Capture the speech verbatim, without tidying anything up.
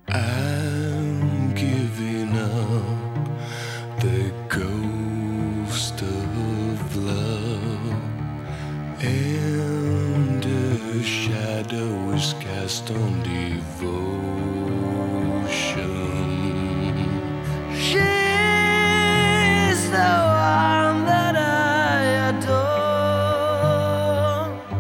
I'm giving up the ghost of love, and a shadow is cast on devotion.